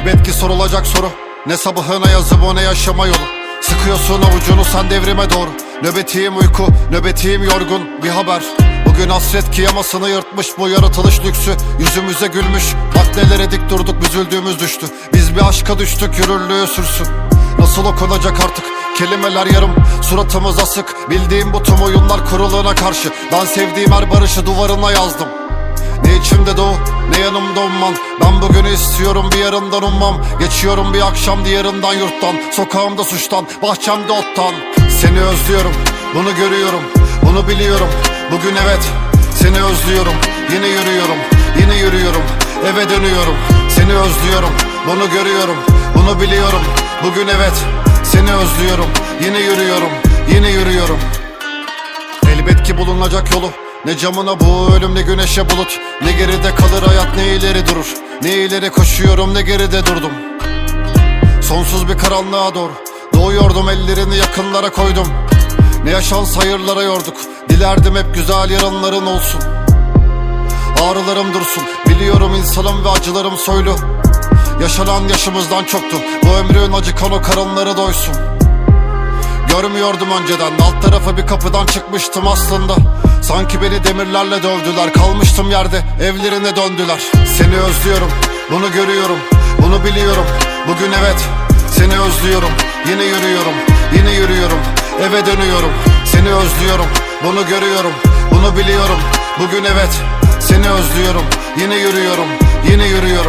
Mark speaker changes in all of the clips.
Speaker 1: Elbet ki sorulacak soru, ne sabahına yazı bu ne yaşama yolu. Sıkıyorsun avucunu sen devrime doğru. Nöbetiyim uyku, nöbetiyim yorgun. Bir haber, bugün hasret ki yamasını yırtmış bu yaratılış lüksü. Yüzümüze gülmüş, bak nelere dik durduk, büzüldüğümüz düştü. Biz bir aşka düştük, yürürlüğü sürsün. Nasıl okunacak artık, kelimeler yarım, suratımız asık. Bildiğim bu tüm oyunlar kuruluna karşı. Ben sevdiğim her barışı duvarına yazdım. Ne içimde doğu, ne yanımda umman. Ben bugünü istiyorum, bir yarından ummam. Geçiyorum bir akşam diğerinden yurttan. Sokağımda suçtan, bahçemde ottan. Seni özlüyorum, bunu görüyorum, bunu biliyorum. Bugün evet, seni özlüyorum. Yine yürüyorum, yine yürüyorum. Eve dönüyorum, seni özlüyorum. Bunu görüyorum, bunu biliyorum. Bugün evet, seni özlüyorum. Yine yürüyorum, yine yürüyorum. Elbet ki bulunacak yolu. Ne camına bu ölüm, ne güneşe bulut. Ne geride kalır hayat, ne ileri durur. Ne ileri koşuyorum, ne geride durdum. Sonsuz bir karanlığa doğru doğuyordum, ellerini yakınlara koydum. Ne yaşans hayırlara yorduk. Dilerdim hep güzel yarınların olsun. Ağrılarım dursun, biliyorum insanım ve acılarım soylu. Yaşanan yaşımızdan çoktu, bu ömrün acıkan o karınları doysun. Görmüyordum önceden, alt tarafa bir kapıdan çıkmıştım aslında. Sanki beni demirlerle dövdüler, kalmıştım yerde, evlerine döndüler. Seni özlüyorum, bunu görüyorum, bunu biliyorum. Bugün evet, seni özlüyorum. Yine yürüyorum, yine yürüyorum. Eve dönüyorum, seni özlüyorum. Bunu görüyorum, bunu biliyorum. Bugün evet, seni özlüyorum. Yine yürüyorum, yine yürüyorum.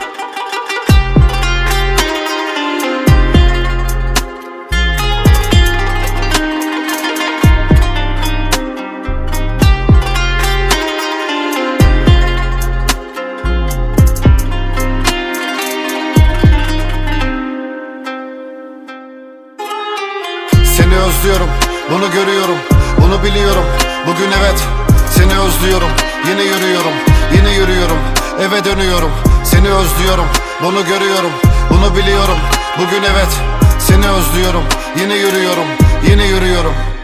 Speaker 1: Seni özlüyorum, bunu görüyorum, bunu biliyorum. Bugün evet, seni özlüyorum. Yine yürüyorum, yine yürüyorum. Eve dönüyorum, seni özlüyorum. Bunu görüyorum, bunu biliyorum. Bugün evet, seni özlüyorum. Yine yürüyorum, yine yürüyorum.